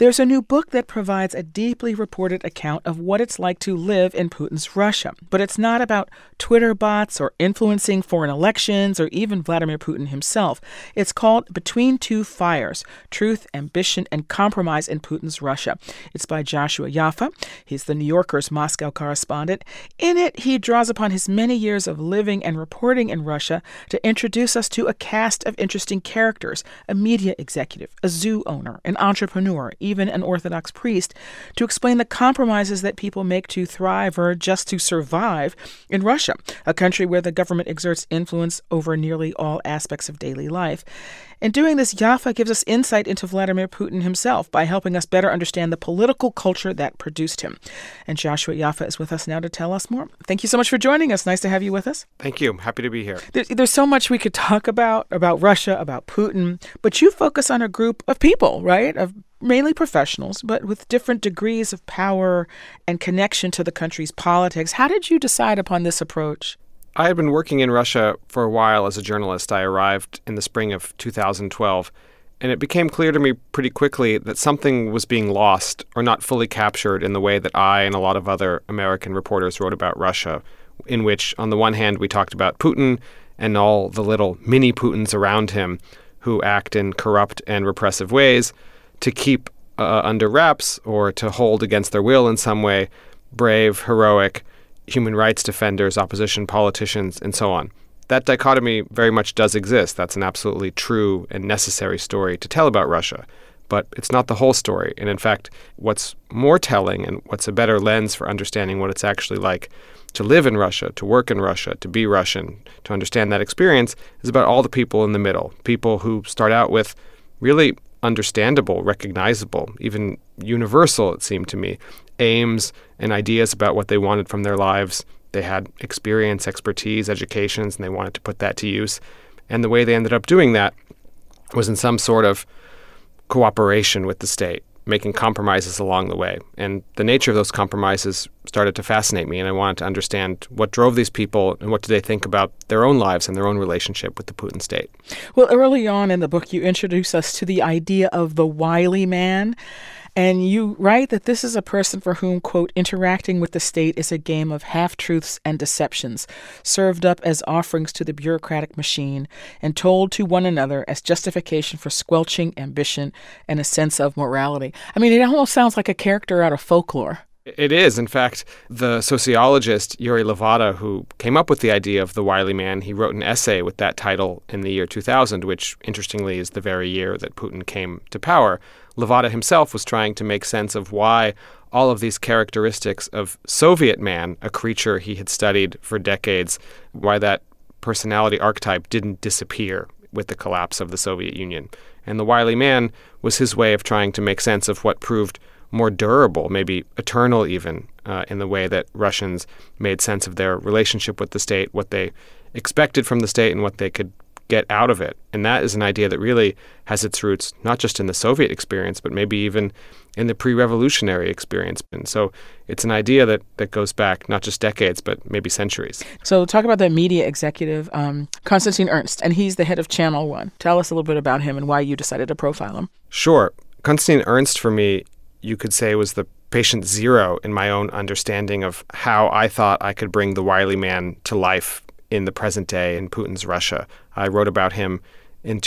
There's a new book that provides a deeply reported account of what it's like to live in Putin's Russia. But it's not about Twitter bots or influencing foreign elections or even Vladimir Putin himself. It's called Between Two Fires: Truth, Ambition, and Compromise in Putin's Russia. It's by Joshua Yaffa. He's the New Yorker's Moscow correspondent. In it, he draws upon his many years of living and reporting in Russia to introduce us to a cast of interesting characters: a media executive, a zoo owner, an entrepreneur, even an Orthodox priest, to explain the compromises that people make to thrive or just to survive in Russia, a country where the government exerts influence over nearly all aspects of daily life. In doing this, Yaffa gives us insight into Vladimir Putin himself by helping us better understand the political culture that produced him. And Joshua Yaffa is with us now to tell us more. Thank you so much for joining us. Nice to have you with us. Thank you. Happy to be here. There's so much we could talk about Russia, about Putin, but you focus on a group of people, right? Of mainly professionals, but with different degrees of power and connection to the country's politics. How did you decide upon this approach? I had been working in Russia for a while as a journalist. I arrived in the spring of 2012, and it became clear to me pretty quickly that something was being lost or not fully captured in the way that I and a lot of other American reporters wrote about Russia, in which, on the one hand, we talked about Putin and all the little mini-Putins around him who act in corrupt and repressive ways to keep under wraps or to hold against their will in some way brave, heroic human rights defenders, opposition politicians, and so on. That dichotomy very much does exist. That's an absolutely true and necessary story to tell about Russia. But it's not the whole story. And in fact, what's more telling and what's a better lens for understanding what it's actually like to live in Russia, to work in Russia, to be Russian, to understand that experience is about all the people in the middle, people who start out with really understandable, recognizable, even universal, it seemed to me, aims and ideas about what they wanted from their lives. They had experience, expertise, educations, and they wanted to put that to use. And the way they ended up doing that was in some sort of cooperation with the state, making compromises along the way. And the nature of those compromises started to fascinate me, and I wanted to understand what drove these people and what do they think about their own lives and their own relationship with the Putin state. Well, early on in the book, you introduce us to the idea of the wily man. And you write that this is a person for whom, quote, interacting with the state is a game of half-truths and deceptions, served up as offerings to the bureaucratic machine and told to one another as justification for squelching ambition and a sense of morality. I mean, it almost sounds like a character out of folklore. It is. In fact, the sociologist Yuri Levada, who came up with the idea of the wily man, he wrote an essay with that title in the year 2000, which, interestingly, is the very year that Putin came to power. Levada himself was trying to make sense of why all of these characteristics of Soviet man, a creature he had studied for decades, why that personality archetype didn't disappear with the collapse of the Soviet Union. And the wily man was his way of trying to make sense of what proved more durable, maybe eternal even, in the way that Russians made sense of their relationship with the state, what they expected from the state and what they could get out of it. And that is an idea that really has its roots not just in the Soviet experience, but maybe even in the pre-revolutionary experience. And so it's an idea that goes back not just decades, but maybe centuries. So talk about the media executive, Konstantin Ernst, and he's the head of Channel One. Tell us a little bit about him and why you decided to profile him. Sure. Konstantin Ernst, for me, you could say was the patient zero in my own understanding of how I thought I could bring the wily man to life in the present day in Putin's Russia. I wrote about him in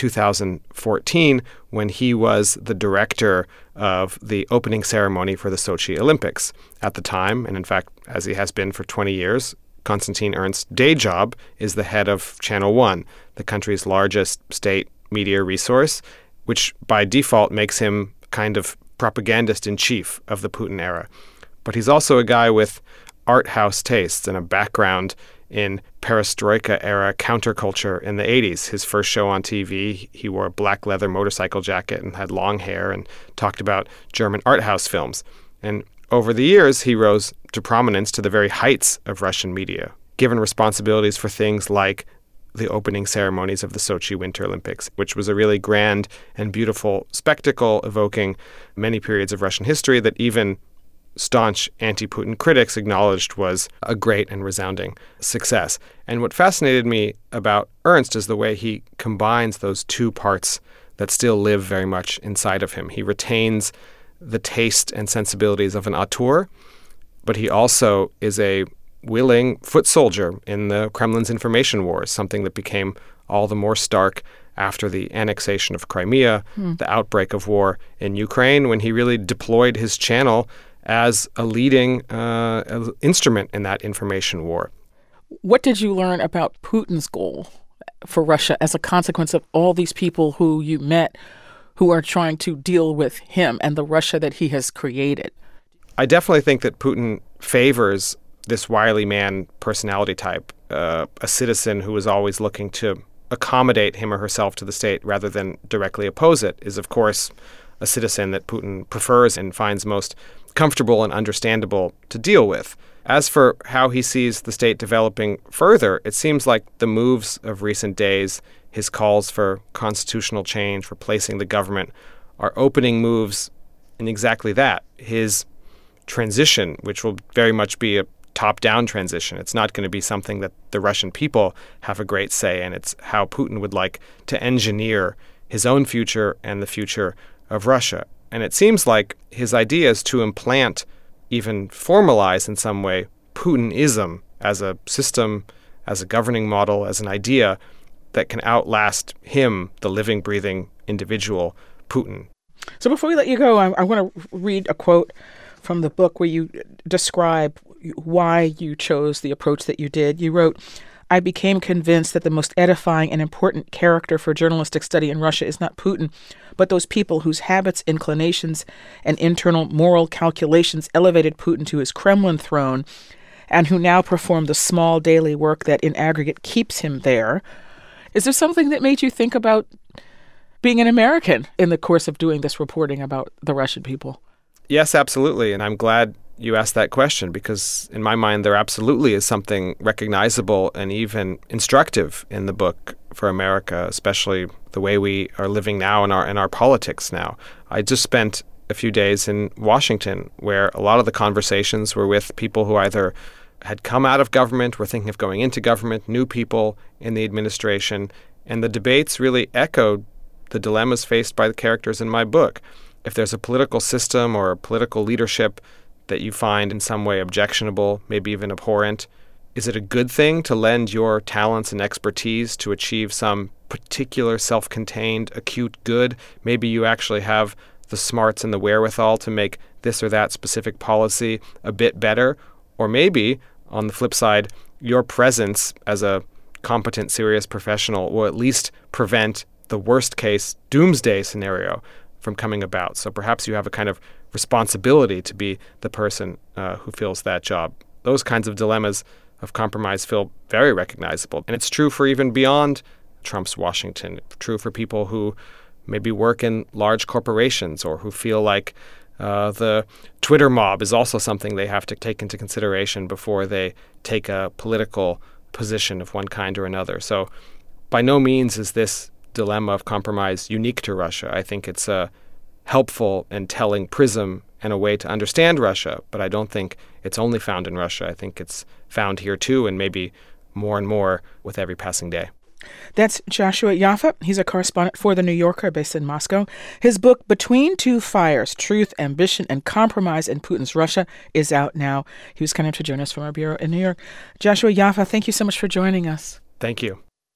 2014 when he was the director of the opening ceremony for the Sochi Olympics. At the time, and in fact, as he has been for 20 years, Konstantin Ernst's day job is the head of Channel One, the country's largest state media resource, which by default makes him kind of propagandist-in-chief of the Putin era. But he's also a guy with art house tastes and a background in perestroika-era counterculture in the 80s. His first show on TV, he wore a black leather motorcycle jacket and had long hair and talked about German art house films. And over the years, he rose to prominence to the very heights of Russian media, given responsibilities for things like the opening ceremonies of the Sochi Winter Olympics, which was a really grand and beautiful spectacle evoking many periods of Russian history that even staunch anti-Putin critics acknowledged was a great and resounding success. And what fascinated me about Ernst is the way he combines those two parts that still live very much inside of him. He retains the taste and sensibilities of an auteur, but he also is a willing foot soldier in the Kremlin's information wars, something that became all the more stark after the annexation of Crimea, the outbreak of war in Ukraine, when he really deployed his channel as a leading instrument in that information war. What did you learn about Putin's goal for Russia as a consequence of all these people who you met who are trying to deal with him and the Russia that he has created? I definitely think that Putin favors this wily man personality type, a citizen who is always looking to accommodate him or herself to the state rather than directly oppose it, is, of course, a citizen that Putin prefers and finds most comfortable and understandable to deal with. As for how he sees the state developing further, it seems like the moves of recent days, his calls for constitutional change, replacing the government, are opening moves in exactly that. His transition, which will very much be a top-down transition. It's not going to be something that the Russian people have a great say in. It's how Putin would like to engineer his own future and the future of Russia. And it seems like his idea is to implant, even formalize in some way, Putinism as a system, as a governing model, as an idea that can outlast him, the living, breathing individual, Putin. So before we let you go, I want to read a quote from the book where you describe why you chose the approach that you did. You wrote, "I became convinced that the most edifying and important character for journalistic study in Russia is not Putin, but those people whose habits, inclinations, and internal moral calculations elevated Putin to his Kremlin throne, and who now perform the small daily work that in aggregate keeps him there." Is there something that made you think about being an American in the course of doing this reporting about the Russian people? Yes, absolutely. And I'm glad you asked that question, because in my mind, there absolutely is something recognizable and even instructive in the book for America, especially the way we are living now in our politics now. I just spent a few days in Washington, where a lot of the conversations were with people who either had come out of government, were thinking of going into government, new people in the administration, and the debates really echoed the dilemmas faced by the characters in my book. If there's a political system or a political leadership that you find in some way objectionable, maybe even abhorrent, is it a good thing to lend your talents and expertise to achieve some particular self-contained acute good? Maybe you actually have the smarts and the wherewithal to make this or that specific policy a bit better. Or maybe, on the flip side, your presence as a competent, serious professional will at least prevent the worst-case doomsday scenario from coming about. So perhaps you have a kind of responsibility to be the person who fills that job. Those kinds of dilemmas of compromise feel very recognizable. And it's true for even beyond Trump's Washington. It's true for people who maybe work in large corporations or who feel like the Twitter mob is also something they have to take into consideration before they take a political position of one kind or another. So by no means is this dilemma of compromise unique to Russia. I think it's a helpful and telling prism and a way to understand Russia, but I don't think it's only found in Russia. I think it's found here too, and maybe more and more with every passing day. That's Joshua Yaffa. He's a correspondent for The New Yorker based in Moscow. His book, Between Two Fires, Truth, Ambition, and Compromise in Putin's Russia, is out now. He was kind enough to join us from our bureau in New York. Joshua Yaffa, thank you so much for joining us. Thank you.